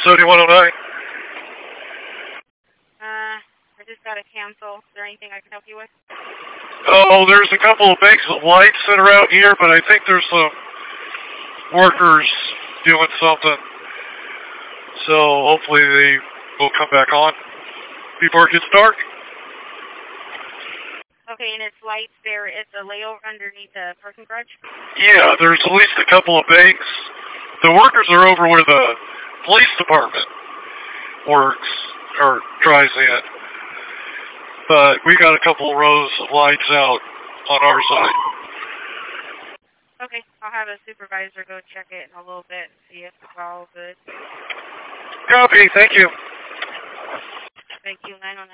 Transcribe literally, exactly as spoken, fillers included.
seventy-one oh nine. Uh, I just got to cancel. Is there anything I can help you with? Oh, there's a couple of banks of lights that are out here, but I think there's some workers doing something. So hopefully they will come back on before it gets dark. Okay, and it's lights there. It's a layover underneath the parking garage? Yeah, there's at least a couple of banks. The workers are over where the police department works, or tries in. But we got a couple of rows of lights out on our side. Okay, I'll have a supervisor go check it in a little bit and see if it's all good. Copy, thank you. Thank you, nine oh nine.